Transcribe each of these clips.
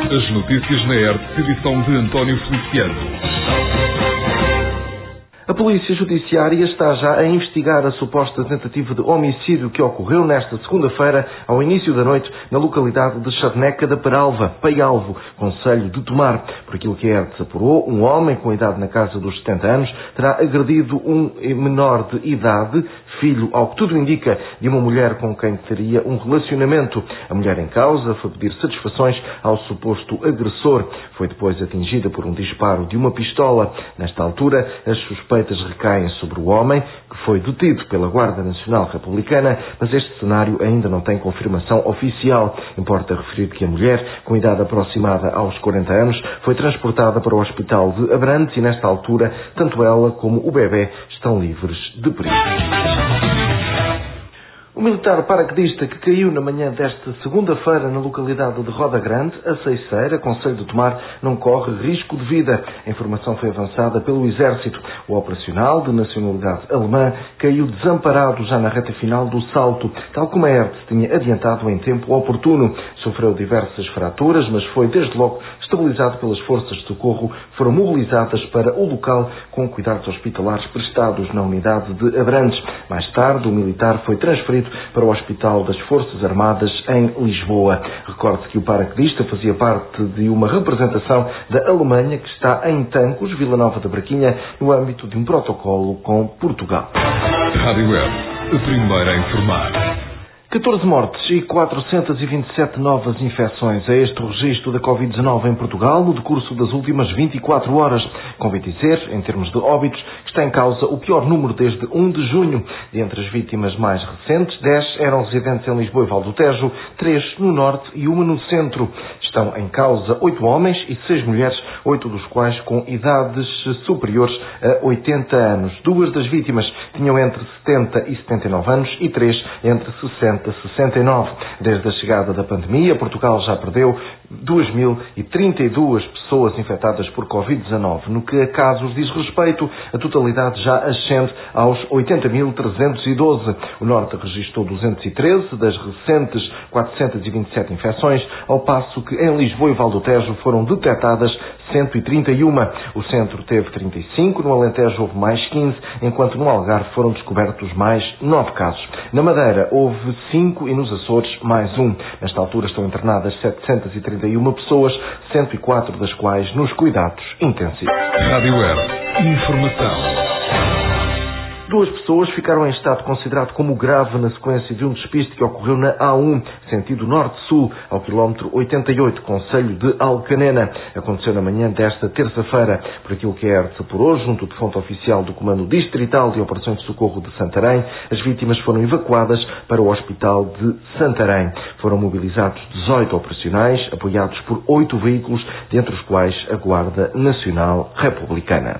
As notícias na ERT, edição de António Feliciano. A Polícia Judiciária está já a investigar a suposta tentativa de homicídio que ocorreu nesta segunda-feira, ao início da noite, na localidade de Charneca da Peralva, Paialvo, concelho de Tomar. Por aquilo que a ERT apurou, um homem com idade na casa dos 70 anos terá agredido um menor de idade, filho, ao que tudo indica, de uma mulher com quem teria um relacionamento. A mulher em causa foi pedir satisfações ao suposto agressor. Foi depois atingida por um disparo de uma pistola. Nesta altura, as suspeitas recaem sobre o homem, que foi detido pela Guarda Nacional Republicana, mas este cenário ainda não tem confirmação oficial. Importa referir que a mulher, com idade aproximada aos 40 anos, foi transportada para o Hospital de Abrantes e, nesta altura, tanto ela como o bebê estão livres de perigo. O militar paraquedista que caiu na manhã desta segunda-feira na localidade de Roda Grande, a Ceiceira, concelho de Tomar, não corre risco de vida. A informação foi avançada pelo Exército. O operacional, de nacionalidade alemã, caiu desamparado já na reta final do salto, tal como a ERT tinha adiantado em tempo oportuno. Sofreu diversas fraturas, mas foi desde logo estabilizado pelas forças de socorro, foram mobilizadas para o local com cuidados hospitalares prestados na unidade de Abrantes. Mais tarde, o militar foi transferido para o Hospital das Forças Armadas em Lisboa. Recorde que o paraquedista fazia parte de uma representação da Alemanha que está em Tancos, Vila Nova da Braquinha, no âmbito de um protocolo com Portugal. Rádio Web, a primeira a informar. 14 mortes e 427 novas infecções. É este o registro da Covid-19 em Portugal no decurso das últimas 24 horas. Convém dizer, em termos de óbitos, que está em causa o pior número desde 1 de junho. De entre as vítimas mais recentes, 10 eram residentes em Lisboa e Val do Tejo, 3 no Norte e 1 no Centro. Estão em causa 8 homens e 6 mulheres, 8 dos quais com idades superiores a 80 anos. 2 das vítimas tinham entre 70 e 79 anos e 3 entre 60 e 69. Desde a chegada da pandemia, Portugal já perdeu 2.032 pessoas infectadas por Covid-19. No que a casos diz respeito, a totalidade já ascende aos 80.312. O Norte registrou 213 das recentes 427 infecções, ao passo que em Lisboa e Val do Tejo foram detectadas 131. O Centro teve 35, no Alentejo houve mais 15, enquanto no Algarve foram descobertos mais 9 casos. Na Madeira houve 5 e nos Açores mais 1. Nesta altura estão internadas 731 pessoas, 104 das quais nos cuidados intensivos. Rádio Web, informação. 2 pessoas ficaram em estado considerado como grave na sequência de um despiste que ocorreu na A1, sentido norte-sul, ao quilómetro 88, concelho de Alcanena. Aconteceu na manhã desta terça-feira. Por aquilo que a ERT apurou, junto de fonte oficial do Comando Distrital de Operações de Socorro de Santarém, as vítimas foram evacuadas para o Hospital de Santarém. Foram mobilizados 18 operacionais, apoiados por 8 veículos, dentre os quais a Guarda Nacional Republicana.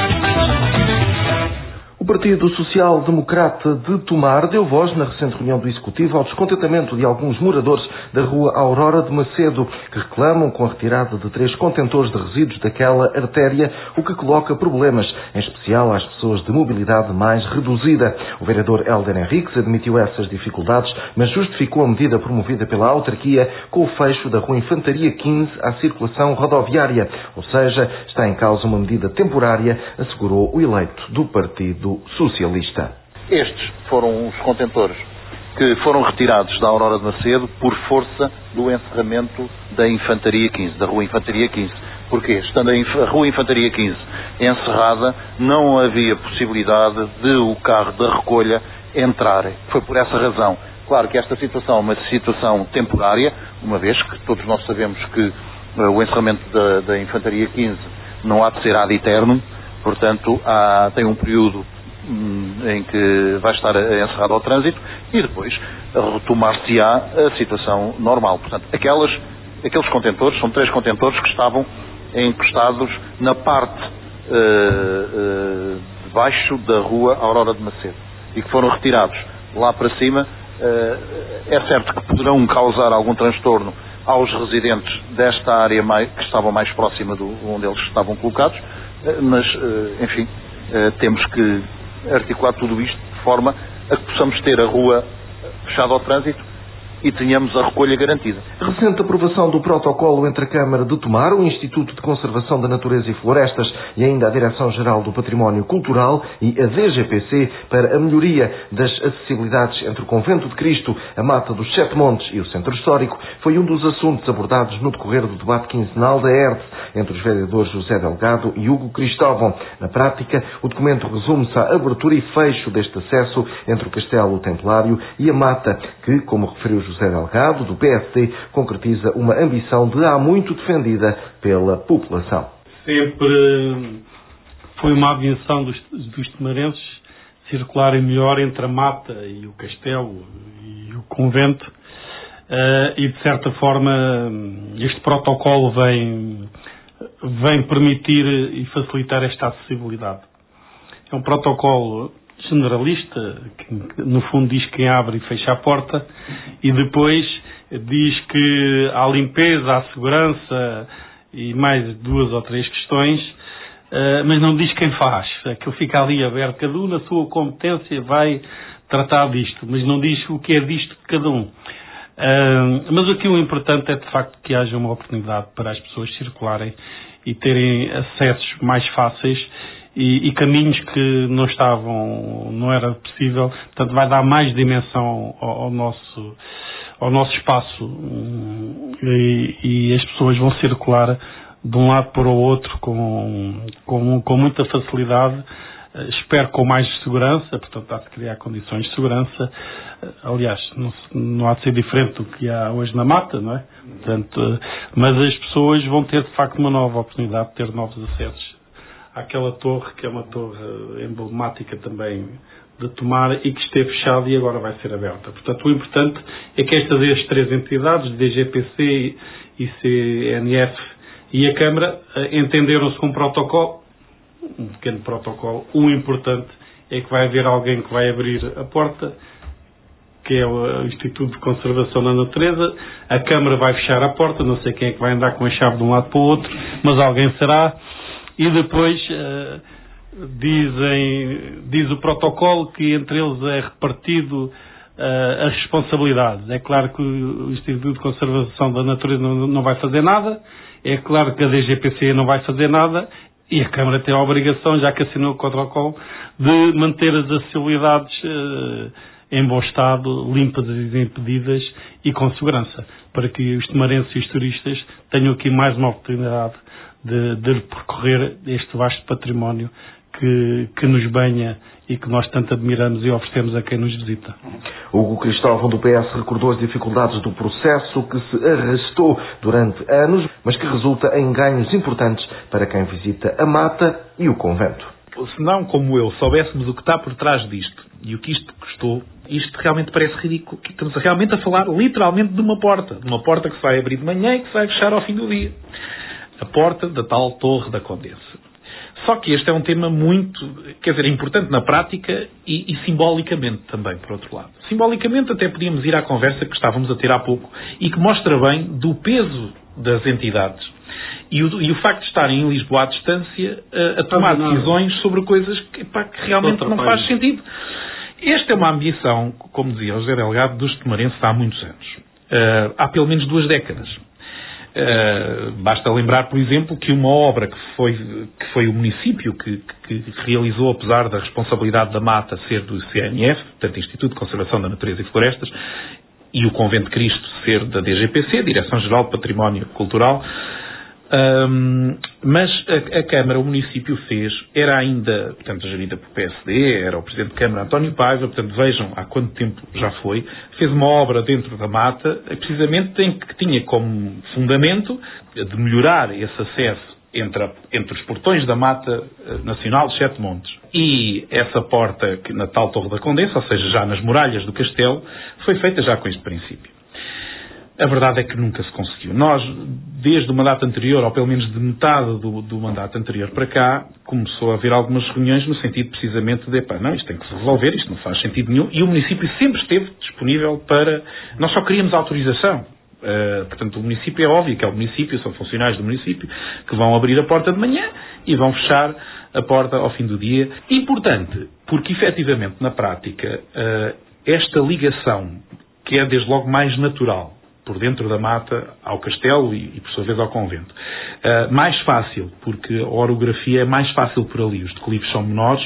O Partido Social Democrata de Tomar deu voz na recente reunião do Executivo ao descontentamento de alguns moradores da rua Aurora de Macedo, que reclamam com a retirada de 3 contentores de resíduos daquela artéria, o que coloca problemas, em especial às pessoas de mobilidade mais reduzida. O vereador Hélder Henriques admitiu essas dificuldades, mas justificou a medida promovida pela autarquia com o fecho da rua Infantaria 15 à circulação rodoviária, ou seja, está em causa uma medida temporária, assegurou o eleito do Partido Socialista. Estes foram os contentores que foram retirados da Aurora de Macedo por força do encerramento da Infantaria 15, da Rua Infantaria 15. Porquê? Estando a Rua Infantaria 15 encerrada, não havia possibilidade de o carro da recolha entrar. Foi por essa razão. Claro que esta situação é uma situação temporária, uma vez que todos nós sabemos que o encerramento da Infantaria 15 não há de ser ad eternum, portanto tem um período em que vai estar encerrado ao trânsito e depois retomar-se-á a situação normal. Portanto, aqueles contentores, são 3 contentores que estavam encostados na parte de baixo da rua Aurora de Macedo e que foram retirados lá para cima. É certo que poderão causar algum transtorno aos residentes desta área que estavam mais próxima onde eles estavam colocados, mas, enfim, temos que articular tudo isto de forma a que possamos ter a rua fechada ao trânsito e tenhamos a recolha garantida. Recente aprovação do protocolo entre a Câmara de Tomar, o Instituto de Conservação da Natureza e Florestas e ainda a Direção-Geral do Património Cultural e a DGPC para a melhoria das acessibilidades entre o Convento de Cristo, a Mata dos Sete Montes e o Centro Histórico foi um dos assuntos abordados no decorrer do debate quinzenal da ERDE entre os vereadores José Delgado e Hugo Cristóvão. Na prática, o documento resume-se à abertura e fecho deste acesso entre o Castelo Templário e a Mata, que, como referiu José Delgado, do PSD, concretiza uma ambição de há muito defendida pela população. Sempre foi uma ambição dos tomarenses circularem melhor entre a Mata e o Castelo e o Convento, e de certa forma este protocolo vem permitir e facilitar esta acessibilidade. É um protocolo generalista, que no fundo diz quem abre e fecha a porta, e depois diz que há limpeza, há segurança e mais 2 ou 3 questões, mas não diz quem faz. Aquilo fica ali aberto, cada um na sua competência vai tratar disto, mas não diz o que é disto de cada um. Mas aqui o importante é de facto que haja uma oportunidade para as pessoas circularem e terem acessos mais fáceis e caminhos que não era possível. Portanto, vai dar mais dimensão ao nosso espaço e as pessoas vão circular de um lado para o outro com muita facilidade. Espero com mais segurança, portanto há de criar condições de segurança. Aliás, não há de ser diferente do que há hoje na Mata, não é? Portanto, mas as pessoas vão ter de facto uma nova oportunidade de ter novos acessos àquela torre, que é uma torre emblemática também de Tomar e que esteve fechada e agora vai ser aberta. Portanto, o importante é que estas 3 entidades, DGPC, ICNF e a Câmara, entenderam-se com um protocolo, um pequeno protocolo. O importante é que vai haver alguém que vai abrir a porta, que é o Instituto de Conservação da Natureza. A Câmara vai fechar a porta, não sei quem é que vai andar com a chave de um lado para o outro, mas alguém será. E depois diz o protocolo que entre eles é repartido as responsabilidades. É claro que o Instituto de Conservação da Natureza não vai fazer nada, é claro que a DGPC não vai fazer nada, e a Câmara tem a obrigação, já que assinou o protocolo, de manter as acessibilidades em bom estado, limpas e desimpedidas e com segurança, para que os tomarenses e os turistas tenham aqui mais uma oportunidade de percorrer este vasto património que nos banha e que nós tanto admiramos e oferecemos a quem nos visita. Hugo Cristóvão, do PS, recordou as dificuldades do processo que se arrastou durante anos, mas que resulta em ganhos importantes para quem visita a Mata e o Convento. Se não, como eu, soubéssemos o que está por trás disto e o que isto custou, isto realmente parece ridículo. Estamos realmente a falar literalmente de uma porta que se vai abrir de manhã e que se vai fechar ao fim do dia. A porta da tal Torre da Condessa. Só que este é um tema muito, importante na prática e simbolicamente também, por outro lado. Simbolicamente até podíamos ir à conversa que estávamos a ter há pouco e que mostra bem do peso das entidades e o facto de estarem em Lisboa à distância a tomar decisões sobre coisas que realmente não faz sentido. Esta é uma ambição, como dizia o José Delgado, dos tomarenses há muitos anos. Há pelo menos 2 décadas. Basta lembrar, por exemplo, que uma obra que foi o município que realizou, apesar da responsabilidade da Mata ser do CNF, portanto Instituto de Conservação da Natureza e Florestas, e o Convento de Cristo ser da DGPC, Direção-Geral do Património Cultural, mas a Câmara, o município fez, era ainda, portanto, gerida por PSD, era o Presidente de Câmara António Paiva, portanto, vejam há quanto tempo já foi, fez uma obra dentro da Mata, precisamente que tinha como fundamento de melhorar esse acesso entre os portões da Mata Nacional dos Sete Montes e essa porta na tal Torre da Condessa, ou seja, já nas muralhas do castelo, foi feita já com este princípio. A verdade é que nunca se conseguiu. Nós, desde o mandato anterior, ou pelo menos de metade do mandato anterior para cá, começou a haver algumas reuniões no sentido precisamente de, não, isto tem que se resolver, isto não faz sentido nenhum, e o município sempre esteve disponível para... Nós só queríamos autorização. Portanto, o município é óbvio que é o município, são funcionários do município que vão abrir a porta de manhã e vão fechar a porta ao fim do dia. Importante, porque efetivamente, na prática, esta ligação que é desde logo mais natural, por dentro da mata ao castelo e por sua vez ao convento. Mais fácil, porque a orografia é mais fácil por ali, os declives são menores,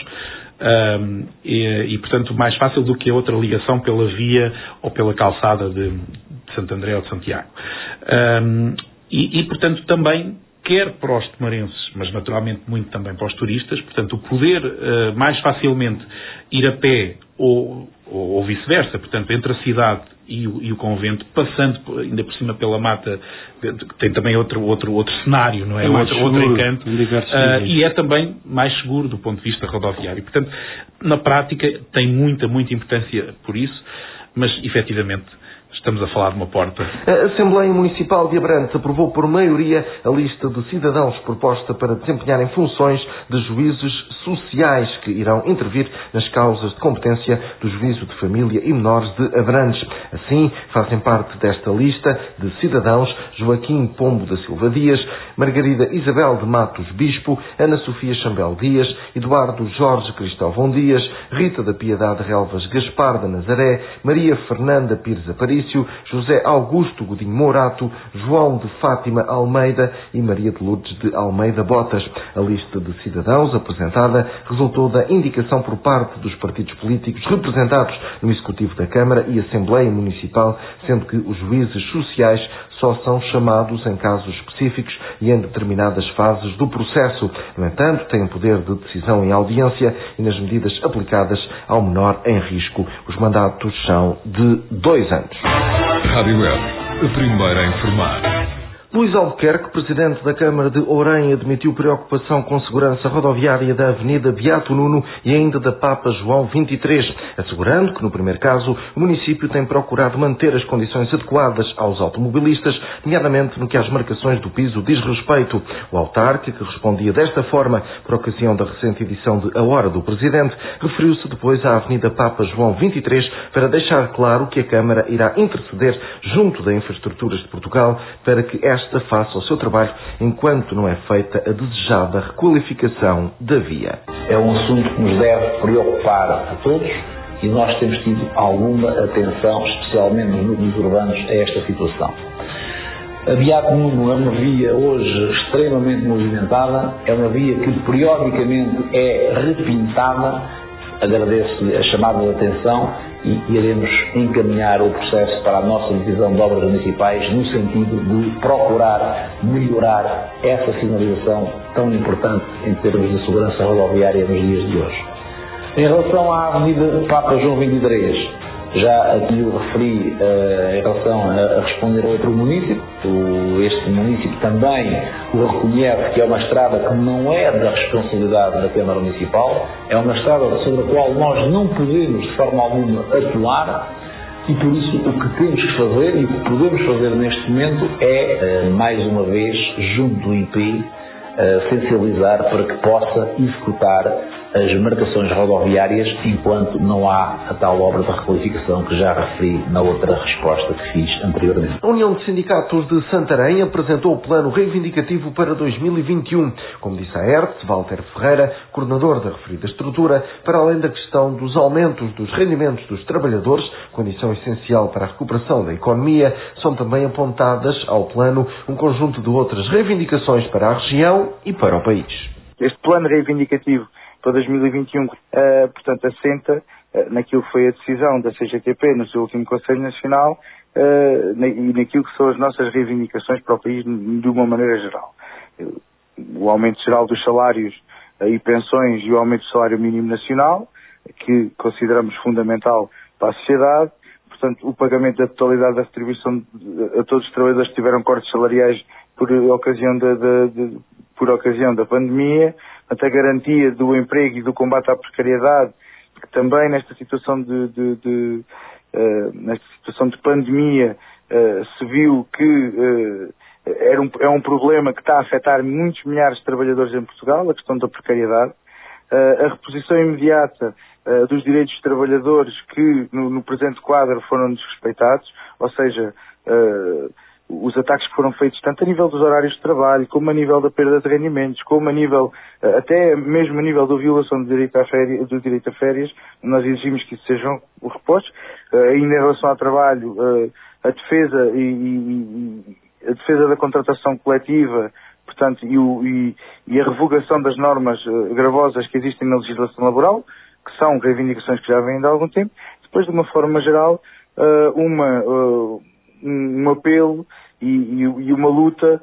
portanto mais fácil do que a outra ligação pela via ou pela calçada de Santo André ou de Santiago. Portanto também, quer para os tomarenses, mas naturalmente muito também para os turistas, portanto o poder mais facilmente ir a pé ou vice-versa, portanto entre a cidade e o convento, passando ainda por cima pela mata, tem também outro cenário, não é? Outro encanto, e é também mais seguro do ponto de vista rodoviário. Portanto, na prática tem muita importância por isso, mas efetivamente estamos a falar de uma porta. A Assembleia Municipal de Abrantes aprovou por maioria a lista de cidadãos proposta para desempenharem funções de juízes sociais que irão intervir nas causas de competência do Juízo de Família e Menores de Abrantes. Assim, fazem parte desta lista de cidadãos Joaquim Pombo da Silva Dias, Margarida Isabel de Matos Bispo, Ana Sofia Chambel Dias, Eduardo Jorge Cristóvão Dias, Rita da Piedade Relvas Gaspar da Nazaré, Maria Fernanda Pires Aparício, José Augusto Godinho Mourato, João de Fátima Almeida e Maria de Lourdes de Almeida Botas. A lista de cidadãos apresentada resultou da indicação por parte dos partidos políticos representados no Executivo da Câmara e Assembleia Municipal, sendo que os juízes sociais só são chamados em casos específicos e em determinadas fases do processo. No entanto, têm poder de decisão em audiência e nas medidas aplicadas ao menor em risco. Os mandatos são de 2 anos. Rádio Web, a primeira a informar. Luís Albuquerque, presidente da Câmara de Ourém, admitiu preocupação com segurança rodoviária da Avenida Beato Nuno e ainda da Papa João 23, assegurando que, no primeiro caso, o município tem procurado manter as condições adequadas aos automobilistas, nomeadamente no que às marcações do piso diz respeito. O autarca, que respondia desta forma por ocasião da recente edição de A Hora do Presidente, referiu-se depois à Avenida Papa João 23 para deixar claro que a Câmara irá interceder junto da Infraestruturas de Portugal para que esta faça o seu trabalho enquanto não é feita a desejada requalificação da via. É um assunto que nos deve preocupar a todos e nós temos tido alguma atenção, especialmente nos núcleos urbanos, a esta situação. A Beato Nuno é uma via hoje extremamente movimentada, é uma via que periodicamente é repintada. Agradeço-lhe a chamada de atenção e iremos encaminhar o processo para a nossa divisão de obras municipais no sentido de procurar melhorar essa sinalização tão importante em termos de segurança rodoviária nos dias de hoje. Em relação à Avenida Papa João 23, já aqui o referi em relação a responder a outro município. Este município também o reconhece que é uma estrada que não é da responsabilidade da Câmara Municipal, é uma estrada sobre a qual nós não podemos de forma alguma atuar e por isso o que temos que fazer e o que podemos fazer neste momento é, mais uma vez, junto do IP, sensibilizar para que possa executar as marcações rodoviárias enquanto não há a tal obra de requalificação que já referi na outra resposta que fiz anteriormente. A União de Sindicatos de Santarém apresentou o plano reivindicativo para 2021. Como disse a ERTE, Walter Ferreira, coordenador da referida estrutura, para além da questão dos aumentos dos rendimentos dos trabalhadores, condição essencial para a recuperação da economia, são também apontadas ao plano um conjunto de outras reivindicações para a região e para o país. Este plano reivindicativo para 2021, portanto, assenta naquilo que foi a decisão da CGTP no seu último Conselho Nacional e naquilo que são as nossas reivindicações para o país de uma maneira geral. O aumento geral dos salários e pensões e o aumento do salário mínimo nacional, que consideramos fundamental para a sociedade. Portanto, o pagamento da totalidade da retribuição a todos os trabalhadores que tiveram cortes salariais por ocasião da pandemia, a garantia do emprego e do combate à precariedade, que também nesta situação nesta situação de pandemia se viu que é um problema que está a afetar muitos milhares de trabalhadores em Portugal, a questão da precariedade, a reposição imediata dos direitos dos trabalhadores que no presente quadro foram desrespeitados, ou seja, os ataques que foram feitos tanto a nível dos horários de trabalho, como a nível da perda de rendimentos, como a nível, até mesmo a nível da violação do direito a férias, nós exigimos que isso sejam repostos. Ainda em relação ao trabalho, a defesa a defesa da contratação coletiva, portanto, e a revogação das normas gravosas que existem na legislação laboral, que são reivindicações que já vêm de algum tempo. Depois, de uma forma geral, um apelo e uma luta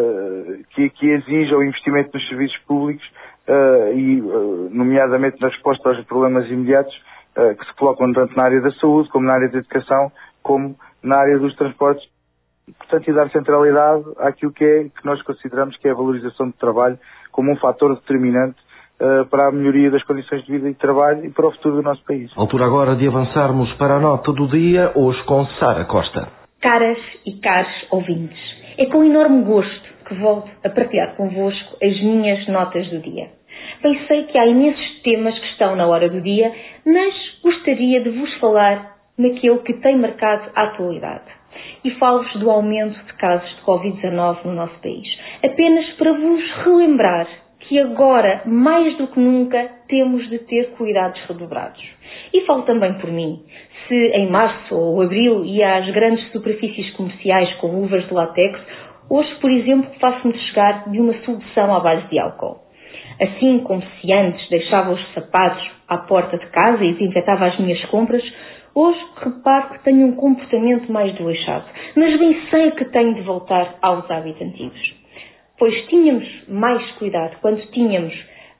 que exija o investimento nos serviços públicos nomeadamente na resposta aos problemas imediatos que se colocam tanto na área da saúde, como na área da educação, como na área dos transportes. Portanto, e dar centralidade àquilo que nós consideramos que é a valorização do trabalho como um fator determinante para a melhoria das condições de vida e de trabalho e para o futuro do nosso país. Altura agora de avançarmos para a nota do dia, hoje com Sara Costa. Caras e caros ouvintes, é com enorme gosto que volto a partilhar convosco as minhas notas do dia. Bem, sei que há imensos temas que estão na hora do dia, mas gostaria de vos falar naquele que tem marcado a atualidade. E falo-vos do aumento de casos de Covid-19 no nosso país. Apenas para vos relembrar que agora, mais do que nunca, temos de ter cuidados redobrados. E falo também por mim. Se em março ou abril ia às grandes superfícies comerciais com luvas de látex, hoje, por exemplo, faço-me chegar de uma solução à base de álcool. Assim como se antes deixava os sapatos à porta de casa e desinfetava as minhas compras, hoje reparo que tenho um comportamento mais desleixado, mas bem sei que tenho de voltar aos hábitos antigos. Pois tínhamos mais cuidado quando tínhamos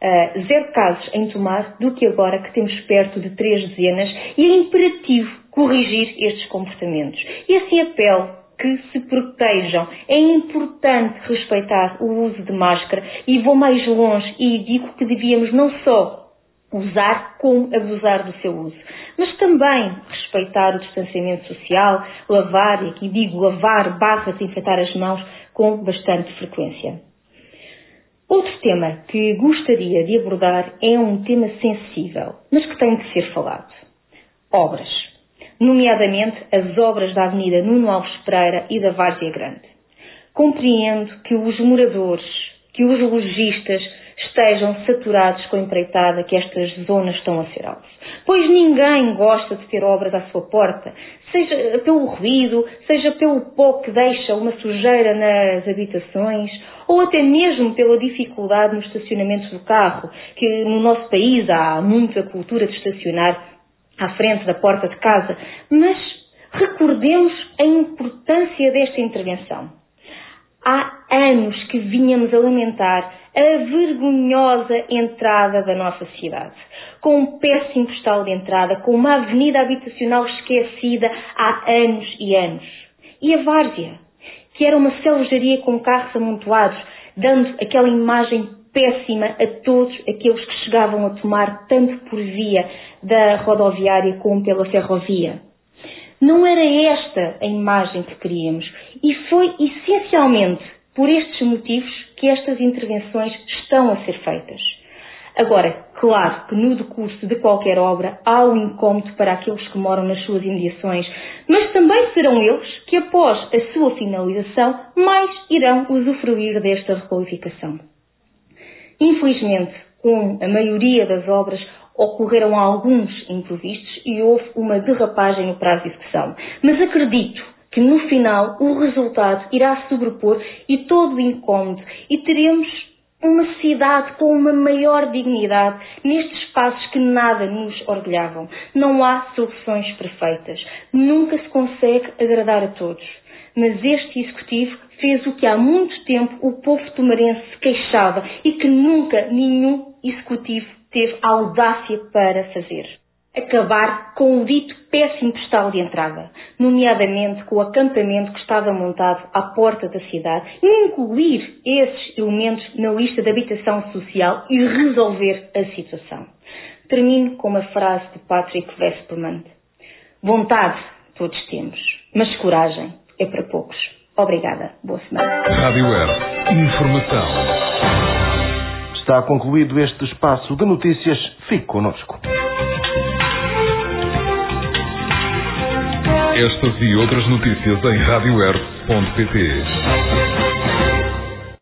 0 casos em Tomar do que agora que temos perto de 3 dezenas e é imperativo corrigir estes comportamentos. E assim apelo que se protejam. É importante respeitar o uso de máscara e vou mais longe e digo que devíamos não só usar como abusar do seu uso, mas também respeitar o distanciamento social, lavar, e aqui digo lavar / desinfetar as mãos com bastante frequência. Outro tema que gostaria de abordar é um tema sensível, mas que tem de ser falado. Obras. Nomeadamente as obras da Avenida Nuno Alves Pereira e da Várzea Grande. Compreendo que os moradores, que os lojistas estejam saturados com a empreitada que estas zonas estão a ser alvo. Pois ninguém gosta de ter obras à sua porta, seja pelo ruído, seja pelo pó que deixa uma sujeira nas habitações, ou até mesmo pela dificuldade no estacionamento do carro, que no nosso país há muita cultura de estacionar à frente da porta de casa. Mas recordemos a importância desta intervenção. Há anos que vínhamos a lamentar a vergonhosa entrada da nossa cidade, com um péssimo postal de entrada, com uma avenida habitacional esquecida há anos e anos. E a Várzea, que era uma selvageria com carros amontoados, dando aquela imagem péssima a todos aqueles que chegavam a Tomar, tanto por via da rodoviária como pela ferrovia. Não era esta a imagem que queríamos e foi essencialmente por estes motivos que estas intervenções estão a ser feitas. Agora, claro que no decurso de qualquer obra há um incómodo para aqueles que moram nas suas imediações, mas também serão eles que após a sua finalização mais irão usufruir desta requalificação. Infelizmente, como a maioria das obras, ocorreram alguns imprevistos e houve uma derrapagem no prazo de execução. Mas acredito que no final o resultado irá sobrepor e todo o incómodo e teremos uma cidade com uma maior dignidade nestes espaços que nada nos orgulhavam. Não há soluções perfeitas. Nunca se consegue agradar a todos. Mas este Executivo fez o que há muito tempo o povo tomarense se queixava e que nunca nenhum Executivo teve a audácia para fazer. Acabar com o dito péssimo postal de entrada, nomeadamente com o acampamento que estava montado à porta da cidade, e incluir esses elementos na lista de habitação social e resolver a situação. Termino com uma frase de Patrick Vesperman. Vontade todos temos, mas coragem é para poucos. Obrigada. Boa semana. Rádio Air. Informação. Está concluído este espaço de notícias. Fique connosco. Estas e outras notícias em radioair.pt rr.pt